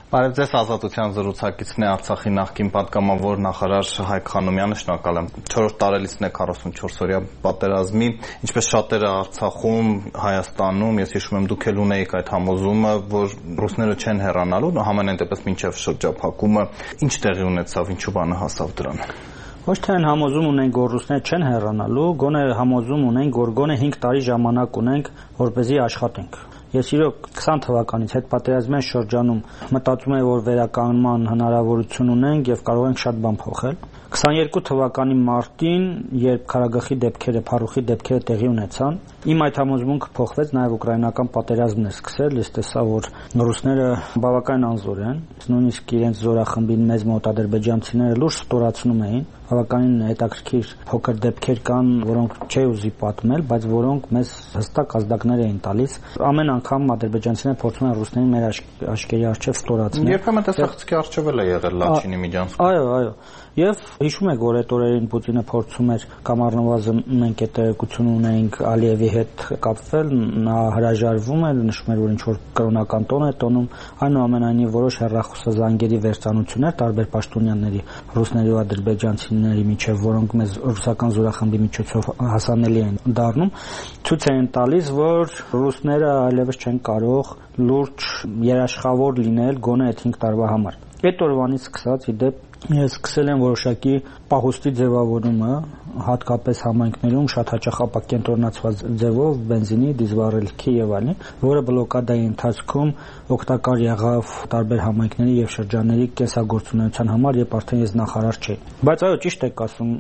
Բարև ձեզ, Ազատության զրուցակիցն է Արցախի նախկին պատգամավոր նախարար Հայկ Խանոմյանը, շնորհակալ եմ։ 4-րդ տարելիցն է 44-օրյա պատերազմի, ինչպես շատերը Արցախում, Հայաստանում, ես հիշում եմ դուք էլ ունեիք այդ համոզումը, որ ռուսները չեն հեռանալու, համենայն դեպս մինչև շրջափակումը, ինչ տեղի ունեցավ, ինչու բանը հասավ դրան։ Ոչ թե այն համոզում ունենք, որ ռուսները չեն հեռանալու, գոնե համոզում ունենք, որ գոնե 5 տարի ժամանակ ունենք, որպեսզի աշխատենք։ Ես իրոք 20 թվականից հետպատերազմյան շրջանում մտածում եմ, որ վերականգնման հնարավորություն ունենք եւ կարող ենք շատ բան փոխել։ 22 թվականի մարտին, երբ Ղարաբաղի դեպքերը, Փարուխի դեպքերը տեղի ունեցան, իմ այդ համոզմունքը փոխվեց, նաև ուկրաինական պատերազմն էր սկսել, ես տեսա, որ ռուսները բավական անզոր են, նույնիսկ իրենց զորախմբին մեծ մոտ ադրբեջանցիները լուրջ ստորացնում էին, բավականին հետաքրքիր փոքր դեպքեր կան, որոնք չի ուզի պատմել, բայց որոնք մեզ հստակ ազդակներ էին տալիս։ Ամեն անգամ ադրբեջանցիները փորձում են ռուսներին մեր աչքերի առջև ստորացնել։ Երբեմն տեսախցիկի առջև էլ է եղել Լաչինի Միջանցքում։ Այո։ Եվ հիշում եք, որ այդ օրերին Պուտինը փորձում էր կամ առնվազն մենք այդ տեղեկություն ունեինք Ալիևի հետ կապվել, նա հրաժարվում էր, նշում էր, որ ինչ որ կրոնական տոն է տոնում, այնուամենայնիվ որոշ հեռախոսազանգերի վերծանություններ տարբեր պաշտոնյաների, ռուսների ու ադրբեջանցիների միջև, որոնք մեզ ռուսական զորախմբի միջոցով հասանելի են դառնում, ցույց են տալիս, որ ռուսները այլևս չեն կարող լուրջ երաշխավոր լինել գոնե այդ 5 տարվա համար։ Այդ օրվանից սկսած, ի դեպ, ես սկսել եմ որոշակի պահոստի ձևավորումը, հատկապես համայնքներում շատ հաճախ ապակենտրոնացված ձևով բենզինի, դիզվառելիքի եւ այլն, որը բլոկադայի ընթացքում օգտակար եղավ տարբեր համայնքների եւ շրջանների կենսագործունեության համար, երբ արդեն ես նախարար չէի։ Բայց այո, ճիշտ եք ասում,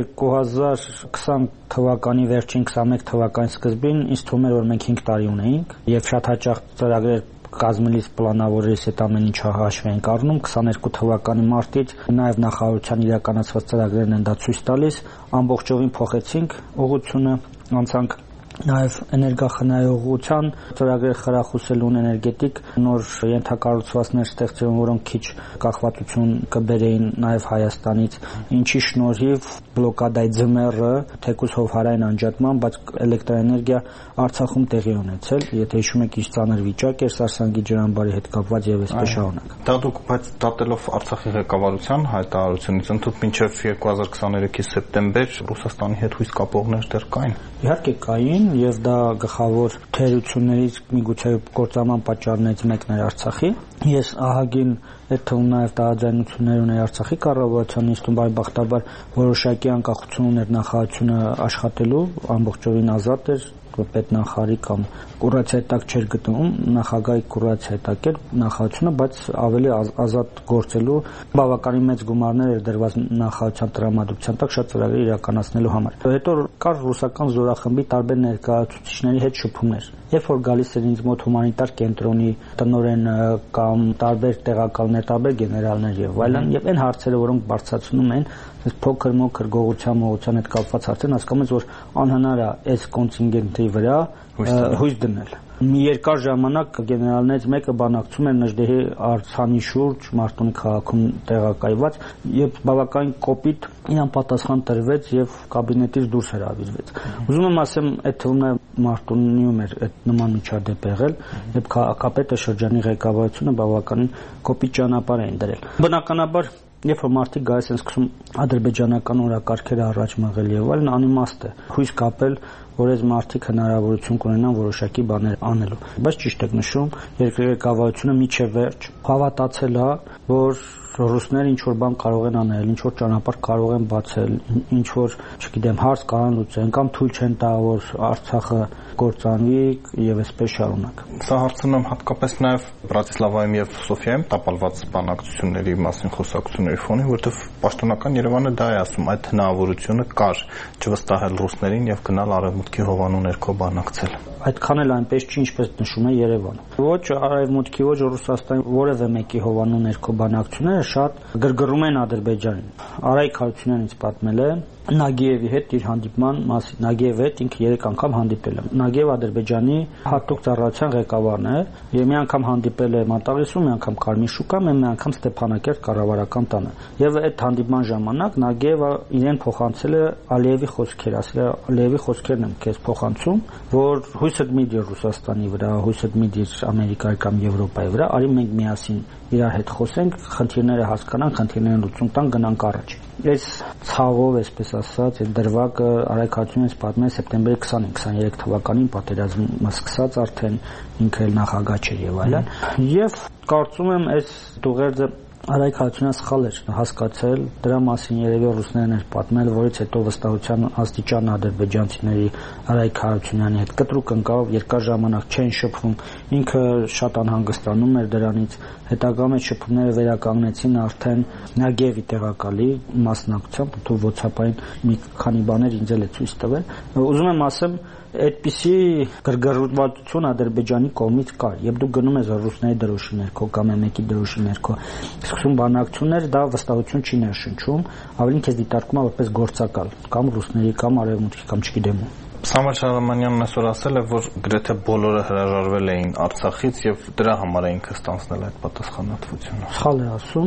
2020 թվականի վերջին 21 թվականի սկզբին ինձ թվում էր, որ մենք 5 տարի ունեինք եւ շատ հաճախ ծրագրեր կազմելիս պլանավորելիս այդ ամեն ինչը հաշվի ենք առնում 22 թվականի մարտից նաև նախարարության իրականացված ծրագրերն են դա ցույց տալիս ամբողջովին փոխեցինք ուղղությունը անցանք նաև էներգախնայողության ծրագրեր խրախուսելուն էներգետիկ նոր ենթակառուցվածքներ ստեղծելուն, որոնք քիչ կախվածություն կբերեին նաև Հայաստանից, ինչի շնորհիվ բլոկադայի ձմեռը թեկուզ հովհարային անջատման, բայց էլեկտրաէներգիա Արցախում տեղի ունեցել, եթե հիշում եք, ինչ ծանր վիճակ էր Սարսանգի ջրամբարի հետ կապված եւ այսպես շարունակ։ Դա դուք բայց դատելով Արցախի ղեկավարության հայտարարությունից ընդհանուր մինչև 2023-ի սեպտեմբեր Ռուսաստանի հետ հույս կապողներ դեռ կային։ Իհարկե կային եւ դա գլխավոր թերություններից միգուցե կործանման պատճառներից մեկն էր Արցախի։ Ես ահագին այդ թվում նաև տարաձայնություններ ուներ Արցախի կառավարության ինստում, բարեբախտաբար որոշակի անկախություն ուներ նախարարությունը աշխատելու, ամբողջովին ազատ էր պետնախարարի կամ կուրացիայի տակ չէր գտնվում, նախագահի կուրացիայի տակ էր նախարարությունը, բայց ավելի ազատ գործելու բավականին մեծ գումարներ էր դրված նախարարության տրամադրության տակ շատ ծրագրեր իրականացնելու համար։ Հետո կար ռուսական զորախմբի տարբեր ներկայացուցիչների հետ շփումներ։ Երբ որ գալիս էր ինձ մոտ հումանիտար կենտրոնի տնօրենը կամ տարբեր տեղակալներ, տարբեր գեներալներ եւ այլն, եւ այն հարցերը, որոնք բարձրացնում են այս փոքր-մոքր գողության հետ կապված հարցեր, հասկանում ես, որ անհնար է այս կոնտինգենտի վրա հույս դնել։ Մի երկար ժամանակ գեներալներից մեկը բանակցում էր Նժդեհի արձանի շուրջ Մարտունի քաղաքում տեղակայված եւ բավականին կոպիտ իրան պատասխան տրվեց եւ կաբինետից դուրս հրավիրվեց։ Ուզում եմ ասեմ, այդ թվում է Մարտունիում էր այդ նման միջադեպ եղել, եւ քաղաքապետը շրջանի ղեկավարությունը բավականին կոպիտ ճանապարհ էին դրել։ Բնականաբար երբ որ մարդիկ գալիս են սկսում ադրբեջանական օրակարգերը առաջ մղել եւ այլն, անիմաստ է հույս կապել, որ այս մարդիկ հնարավորություն կունենան որոշակի բաներ անելու։ Բայց ճիշտ եք նշում, երկրի ղեկավարությունը միջև վերջ հավատացել է, որ ռուսները ինչ որ բան կարող են անել, ինչ որ ճանապարհ կարող են բացել, ինչ որ, չգիտեմ, հարց կարող լուծեն կամ թույլ չեն տա, որ Արցախը կործանվի եւ այսպես շարունակ։ Սա հարցնում եմ հատկապես նաեւ Բրատիսլավայում եւ Սոֆիայում տապալված բանակցությունների մասին խոսակցությունների ֆոնին, որովհետեւ պաշտոնական Երևանը դա է ասում, այդ հնարավորությունը կար չվստահել ռուսներին եւ գնալ արևմուտքի հովանու ներքո բանակցել։ Այդքան էլ այնպես չի, ինչպես նշում է Երևանը։ Ոչ արևմուտքի, ոչ Ռուսաստանի որևէ մեկի հովանու ներքո բանակցությունները շատ գրգռում են Ադրբեջանին։ Արայք Հարությունյանն ինձ պատմել է Նագիևի հետ իր հանդիպման մասին։ Նագիևի հետ ինքը 3 անգամ հանդիպել է։ Նագիևը Ադրբեջանի հատուկ ծառայության ղեկավարն է, եւ մի անգամ հանդիպել է Մատաղիսում, մի անգամ Կարմիր շուկայում, մի անգամ Ստեփանակերտ կառավարական տանը։ Եվ այդ հանդիպման ժամանակ Նագիևը իրեն փոխանցել է Ալիևի խոսքեր, ասել է Ալիևի խոսքերն եմ քեզ փոխանցում, որ հույս հույսը դմիդի Ռուսաստանի վրա, հույսը դմիդի Ամերիկայի կամ Եվրոպայի վրա, արի մենք միասին իրար հետ խոսենք, խնդիրները հասկանանք, խնդիրներին լուծում տանք, գնանք առաջ։ Այս ցավով, այսպես ասած, այս դրվագը Արայք Հարությունյանից պատմել է սեպտեմբերի 20-23 թվականին պատերազմը սկսած արդեն ինքը էլ նախագահ չէր եւ այլն։ Եվ կարծում եմ այս դուղերձը Արայք Հարությունյանը սխալ էր հասկացել, դրա մասին երևի ռուսներն էր պատմել, որից հետո վստահության աստիճանը ադրբեջանցիների Արայք Հարությունյանի հետ կտրուկ ընկավ, երկար ժամանակ չեն շփվում, ինքը շատ անհանգստանում էր դրանից, հետագայում այդ շփումները վերականգնեցին արդեն Նագևի տեղակալի մասնակցությամբ, ու WhatsApp-ային մի քանի բաներ ինձ էլ է ցույց տվել։ Ուզում եմ ասեմ, այդպիսի գրգռվածություն Ադրբեջանի կողմից կար, եւ դու գնում ես ռուսների դրոշի ներքո կամ մեկի դրոշի ներքո, սկսում բանակցություններ, դա վստահություն չի ներշնչում, ավելին քեզ դիտարկում է որպես գործակալ, կամ ռուսների, կամ արևմուտքի, կամ չգիտեմ ում։ Սամվել Շահրամանյանն այսօր ասել է, որ գրեթե բոլորը հրաժարվել էին Արցախից եւ դրա համար է ինքը ստանձնել այդ պատասխանատվությունը։ Սխալ է ասում,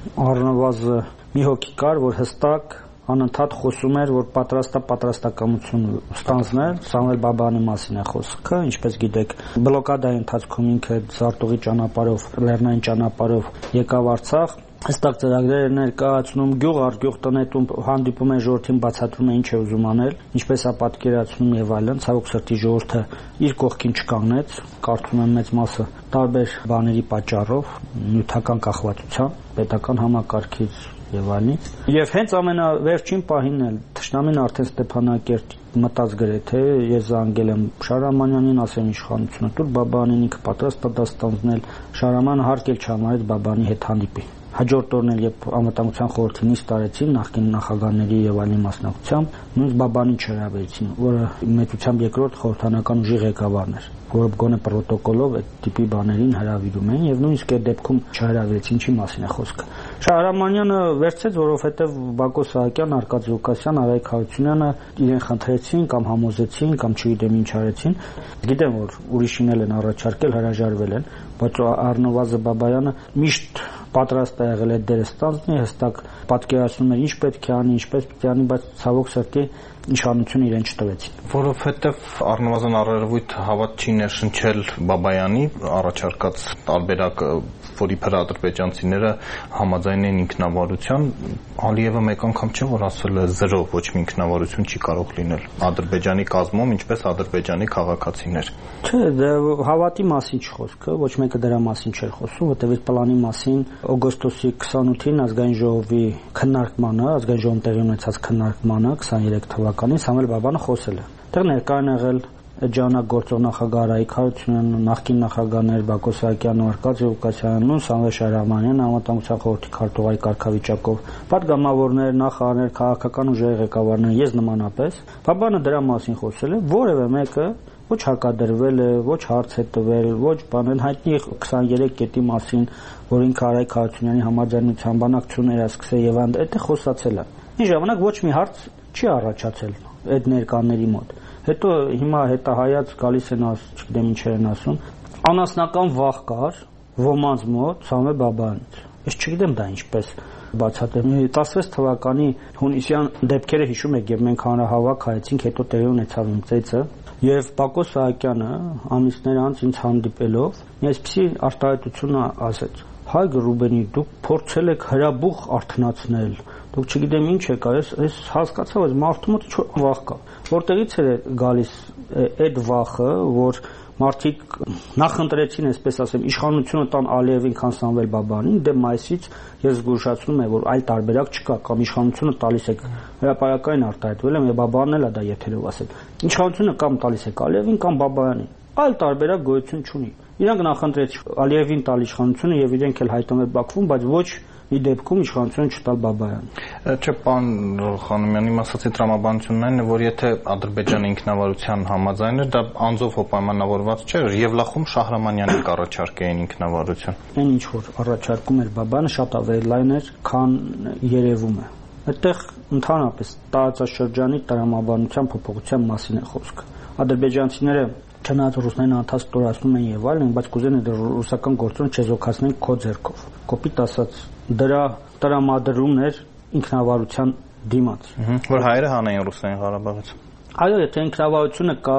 առնվազն մի հոգի կար, որ հստակ անընդհատ խոսում էր, որ պատրաստակամություն ստանձնել, Սամվել Բաբայանի մասին է խոսքը, ինչպես գիտեք, բլոկադայի ընթացքում ինքը Զարտուղի ճանապարհով, Լեռնային ճանապարհով եկավ Արցախ, հստակ ծրագրեր ներկայացնում, գյուղ առ գյուղ տնետում հանդիպում են ժողովրդին, բացատրում է ինչ է ուզում անել, ինչպես է պատկերացնում եւ այլն, ցավոք սրտի ժողովուրդը իր կողքին չկանգնեց, կարծում եմ մեծ մասը տարբեր բաների պատճառով, նյութական կախվածության, պետական համակարգից եւ այլն։ Եվ հենց ամենավերջին պահին էլ Թշնամին արդեն Ստեփանակերտ մտած գրեթե, ես զանգել եմ Շահրամանյանին, ասեմ իշխանությունը տուր Բաբայանին, ինքը պատրաստ է դա ստանձնել, Շահրամանը հարկ էլ չհամարեց Բաբայանի հետ հանդիպի։ Հաջորդ օրն էլ երբ անվտանգության խորհրդի նիստ տարեցին նախկին նախագահների եւ այլնի մասնակցությամբ, նույնիսկ Բաբանին չհրավիրեցին, որը մեծությամբ երկրորդ խորհրդանական ուժի ղեկավարն էր, որը գոնե պրոտոկոլով այդ տիպի բաներին հրավիրում են եւ նույնիսկ այդ դեպքում չհրավիրեցին, ինչի մասին է խոսքը։ Շահրամանյանը վերցեց, որովհետեւ Բակո Սահակյան, Արկադի Ղուկասյան, Արայք Հարությունյանը իրեն խնդրեցին կամ համոզեցին կամ չգիտեմ ինչ արեցին։ Գիտեմ, որ ուրիշին էլ են առաջարկել, հրաժարվել են, բայց առնվազն Բաբայանը միշտ պատրաստ է եղել այդ դերը ստանձնի, հստակ պատկերացնում էր ինչ պետք է անի, ինչպես պետք է անի, բայց ցավոք սրտի իշխանությունը իրեն չտվեցին։ Որովհետև առնվազն առերևույթ հավատ չի ներշնչել Բաբայանի առաջարկած տարբերակը, որի վրա ադրբեջանցիները համաձայն են ինքնավարության, Ալիևը մեկ անգամ չէ որ ասել է 0 ոչ մի ինքնավարություն չի կարող լինել Ադրբեջանի կազմում, ինչպես ադրբեջանի քաղաքացիներ։ Չէ, դա հավատի մասին չի խոսքը, ոչ մեկը դրա մասին չէր խոսում, որտեղ այդ պլանի մասին օգոստոսի 28-ին ազգային ժողովի քննարկմանը, ազգային ժողովում տեղի ունեցած քննարկմանը 23 թվականին Սամվել Բաբայանը խոսել է։ Այդտեղ ներկա են եղել Ջանակ գործող նախագահ Արայք Հարությունյանը, նախկին նախագահներ Բակո Սահակյանը, Արկադի Ղուկասյանը, Սամվել Շահրամանյանը, անվտանգության խորհրդի քարտուղարի կարգավիճակով, պատգամավորներ, նախարարներ, քաղաքական ուժերի ղեկավարներ, ես նմանապես։ Բաբայանը դրա մասին խոսել է, որևէ մեկը ոչ հակադրվել է, ոչ հարց է տվել, ոչ բան, հայտնի 23 կետի մասին, որ ինքը Արայք Հարությունյանի համաձայնությամբ բանակցություններ է սկսել եւ այդտեղ խոսացել է։ Ինչ ժամանակ ոչ մի հարց չի առաջացել այդ ներկաների մոտ։ Հետո հիմա հետահայաց գալիս են, չգիտեմ ինչեր են ասում, անասնական վախ կար ոմանց մոտ Սամվել Բաբայանից։ Ես չգիտեմ դա ինչպես բացատրեմ։ 16 թվականի հունիսյան դեպքերը հիշում եք, եւ մենք հանրահավաք հայեցինք, հետո տեղի ունեցավ իմ ծեծը, եւ Բակո Սահակյանը ամիսներ անց ինձ հանդիպելով մի այսպիսի արտահայտություն ասեց. Հայ Ռուբենի, դուք փորձել եք հրաբուխ արթնացնել, դուք չգիտեմ ինչ եք, այս հասկացա, որ մարդու մոտ ինչ վախ կա։ Որտեղից է գալիս այդ վախը, որ մարդիկ նախընտրեցին, այսպես ասեմ, իշխանությունը տան Ալիևին, քան Սամվել Բաբայանին, դե մայիսից ես զգուշացնում եմ, որ այլ տարբերակ չկա, կամ իշխանությունը տալիս եք, հրապարակային արտահայտվել եմ, եւ Բաբայանն էլ է դա եթերով ասել։ Իշխանությունը կամ տալիս եք Ալիևին, կամ Բաբայանին։ Այլ տարբերակ գոյություն չունի։ Իրանք նախընտրեց Ալիևին տալ իշխանությունը եւ իրենք էլ հայտնել Բաքվում, բայց ոչ մի դեպքում իշխանությունը չտալ Բաբայանին։ Չէ, պարոն Խանոմյան, իմ ասացի տրամաբանությունն այն է, որ եթե Ադրբեջանը ինքնավարության համաձայն էր, դա անձով պայմանավորված չէր, Եվլախում Շահրամանյանին կառաջարկեին ինքնավարություն։ Այն ինչ որ առաջարկում էր Բաբայանը շատ ավելի լայն էր, քան երևում է։ Այդտեղ ընդհանրապես տարածաշրջանի տրամաբանության փոփոխության մասին է խոսքը։ Ադրբեջանցիները չնայած ռուսներն անթաց ստորացնում են եւ այլն, բայց կուզեն այդ ռուսական գործոնը չեզոքացնեն քո ձեռքով։ Կոպիտ ասած, դրա տրամադրումն էր ինքնավարության դիմաց։ Որ հայերը հանային Ռուսային Ղարաբաղից։ Այո, եթե ինքնավարությունը կա,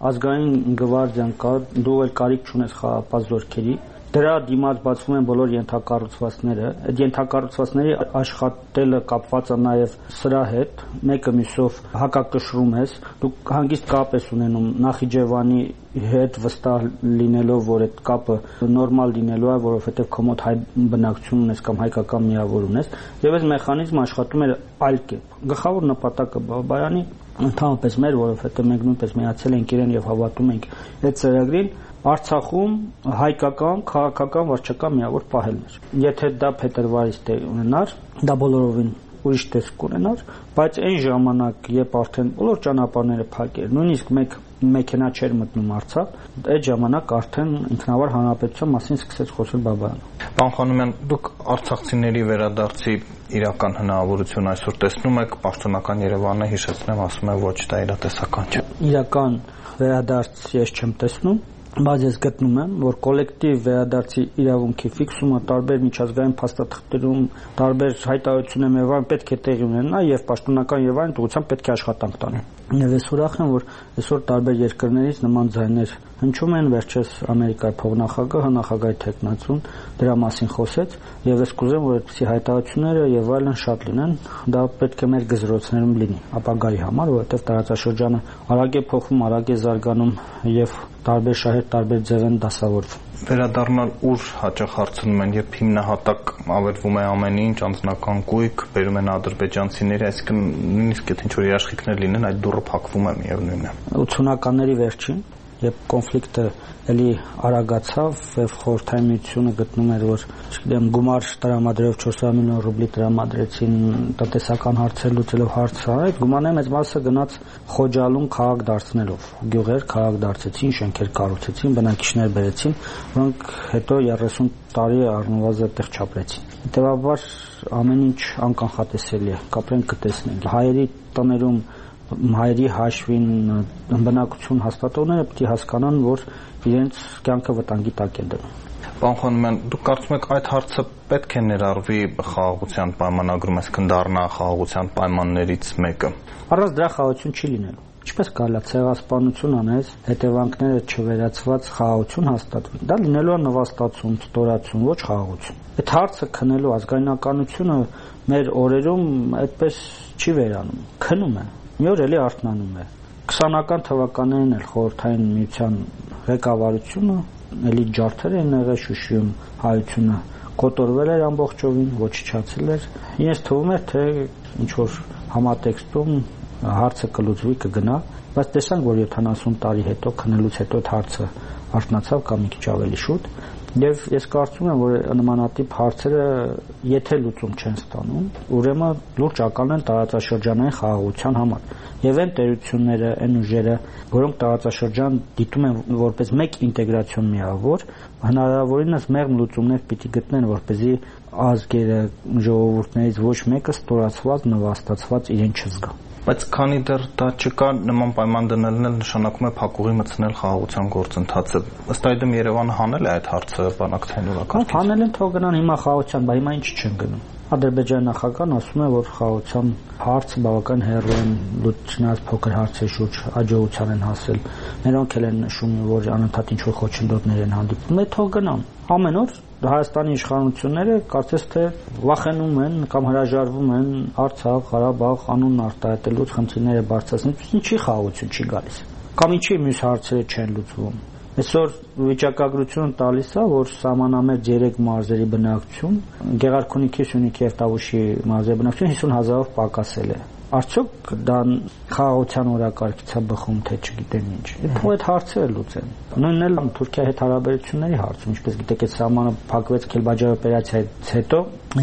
ազգային գվարդիան կա, դու էլ կարիք չունես խաղապահ զորքերի, դրա դիմաց բացվում են բոլոր ենթակառուցվածքները, այդ ենթակառուցվածքների աշխատելը կապված է նաև սրա հետ, մեկը մյուսով հակակշռում ես, դու հանգիստ կապ ես ունենում Նախիջևանի հետ վստահ լինելով, որ այդ կապը նորմալ լինելու է, որովհետև քո մոտ հայ բնակչություն ունես կամ հայկական միավոր ունես, եւ այս մեխանիզմը աշխատում է այլ կերպ։ Գլխավոր նպատակը Բաբայանի ընդհանրապես մեր, որովհետև մենք նույնպես միացել ենք իրեն եւ հավատում ենք այդ ծրագրին, Արցախում հայկական, քաղաքական, վարչական միավոր պահելն էր։ Եթե դա փետրվարից ունենար, դա բոլորովին ուրիշ տեսք ունենար, բայց այն ժամանակ, երբ արդեն բոլոր ճանապարհները փակ էր, նույնիսկ մեկ մեքենա չէր մտնում Արցախ, այդ ժամանակ արդեն ինքնավար հանրապետության մասին սկսեց խոսել Բաբայանը։ Պարոն Խանոմյան, դուք արցախցիների վերադարձի իրական հնարավորություն այսօր տեսնում եք, պաշտոնական Երևանը հիշեցնեմ, ասում է ոչ, դա իրատեսական չէ։ Իրական վերադարձ ես չեմ տեսնում, բայց ես գտնում եմ, որ կոլեկտիվ վերադարձի իրավունքի ֆիքսումը տարբեր միջազգային փաստաթղթերում, տարբեր հայտարարություններում եւ այլն պետք է տեղի ունենա եւ պաշտոնական Երևանի ուղղությամբ պետք է աշխատանք տանի։ Եվ ես ուրախ եմ, որ այսօր տարբեր երկրներից նման ձայներ հնչում են, վերջերս Ամերիկայի փոխնախագահը, նախագահի թեկնածուն դրա մասին խոսեց, եւ ես կուզեմ, որ այդպիսի հայտարարությունները եւ այլն շատ լինեն, դա պետք է մեր գզրոցներում լինի ապագայի համար, որովհետեւ տարածաշրջանը արագ է փոխվում, արագ է զարգանում եւ տարբեր շահեր տարբեր ձև են դասավորվում։ Վերադառնալ ուր հաճախ հարցնում են, երբ հիմնահատակ ավերվում է ամեն ինչ, անձնական գույք, բերում են ադրբեջանցիները, այսինքն նույնիսկ եթե ինչ-որ երաշխիքներ լինեն, այդ դուռը փակվում է միևնույնն է։ 80-ականների վերջին, երբ կոնֆլիկտը էլի արագացավ, եւ Խորհրդային Միությունը գտնում էր, որ, չգիտեմ, գումար տրամադրելով 400 միլիոն ռուբլի տրամադրեցին տնտեսական հարցեր լուծելով հարցը, այդ գումարների մեծ մասը գնաց Խոջալուն քաղաք դարձնելով, գյուղեր քաղաք դարձեցին, շենքեր կառուցեցին, բնակիչներ բերեցին, որոնք հետո 30 տարի առնվազն այդտեղ չապրեցին։ Հետևաբար ամեն ինչ անկանխատեսելի է, կապրենք կտեսնենք։ Հայերի տներում հայերի հաշվին բնակություն հաստատողները պետք է հասկանան, որ իրենց կյանքը վտանգի տակ է դնում։ Պարոն Խանոմյան, դուք կարծում եք այդ հարցը պետք է ներառվի խաղաղության պայմանագրում, այսինքն դառնա խաղաղության պայմաններից մեկը։ Առանց դրա խաղաղություն չի լինելու։ Ինչպես կարելի է ցեղասպանություն անես, հետևանքները չվերացված խաղաղություն հաստատվի։ Դա լինելու է նվաստացում, ստորացում, ոչ խաղաղություն։ Այդ հարցը քննելու ազգայնականությունը մեր օրերում այդպես չի վերանում, քնում է։ Մի օր էլի արթնանում է։ 20-ական թվականներին էլ Խորհրդային Միության ղեկավարությունը էլի ջարդեր են եղել Շուշիում, հայությունը կոտորվել էր ամբողջովին, ոչնչացել էր։ Ինձ թվում էր, թե ինչ որ համատեքստում հարցը կլուծվի, կգնա, բայց տեսանք, որ 70 տարի հետո քննելուց հետո այդ հարցը արթնացավ կամ մի քիչ ավելի շուտ, եւ ես կարծում եմ, որ նմանատիպ հարցերը եթե լուծում չեն ստանում, ուրեմն լուրջ ակալ են տարածաշրջանային խաղաղության համար։ Եվ այն տերությունները, այն ուժերը, որոնք տարածաշրջան դիտում են որպես մեկ ինտեգրացիոն միավոր, հնարավորինս մեղմ լուծումներ պիտի գտնեն, որպեսզի ազգերը, ժողովուրդներից ոչ մեկը ստորացված, նվաստացված իրեն չզգա։ Բայց քանի դեռ դա չկա, նման պայման դնելն էլ նշանակում է փակուղի մտցնել խաղաղության գործընթացը։ Ըստ այդմ Երևանը հանել է այդ հարցը բանակցային օրակարգից։ Հանել են, թող գնան հիմա խաղաղության, բայց հիմա ինչ չեն գնում։ Ադրբեջանի նախագահն ասում է, որ խաղաղության հարցը բավական հեռու են լուծնած փոքր հարցերի շուրջ աջակցության են հասել։ Նրանք էլ են նշում, որ անընդհատ ինչ-որ խոչընդոտներ են հանդիպում։ Դե թող գնան։ Ամեն օր Հայաստանի իշխանությունները կարծես թե վախենում են կամ հրաժարվում են Արցախ, Ղարաբաղ անուն արտահայտելուց, խնդիրները բարձրացնելուց, ինչի խաղաղություն չի գալիս։ Կամ ինչի մյուս հարցերը չեն լուծվում։ Այսօր վիճակագրությունը տալիս է, որ սահմանամերձ 3 մարզերի բնակչություն, Գեղարքունիքի, Սյունիքի եւ Տավուշի մարզերի բնակչություն 50,000-ով պակասել է։ Արդյոք դա խաղաղության օրակարգից է բխում, թե չգիտեմ ինչ։ Այդ հարցերը լուծեն։ Նույնն էլ Թուրքիայի հետ հարաբերությունների հարցում, ինչպես գիտեք, այդ սահմանը փակվեց Քելբաջար օպերացիայից հետո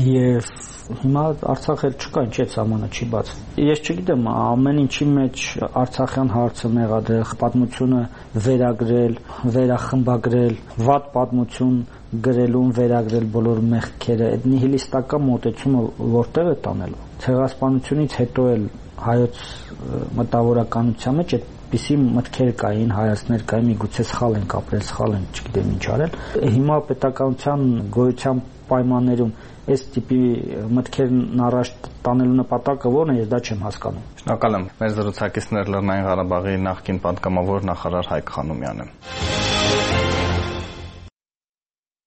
եւ հիմա Արցախը չկա, ինչի այդ սահմանը չի բացվում։ Ես չգիտեմ, ամեն ինչի մեջ արցախյան հարցը մեղադրել, պատմությունը վերագրել, վերախմբագրել, վատ պատմություն գրելուն վերագրել բոլոր մեղքերը, այդ նիհիլիստական մոտեցումը որտեղ է տանելու։ Ցեղասպանությունից հետո էլ հայոց մտավորականության մեջ այդպիսի մտքեր կային, հայացքներ կային, միգուցե սխալ են ապրել, սխալ են, չգիտեմ ինչ արել։ Հիմա պետականության գոյության պայմաններում այս տիպի մտքերն առաջ տանելու նպատակը ո՞րն է, ես դա չեմ հասկանում։ Շնորհակալ եմ։ Մեր զրուցակիցներ Լեռնային Ղարաբաղի նախկին պատգամավոր նախարար Հայկ Խանոմյանը։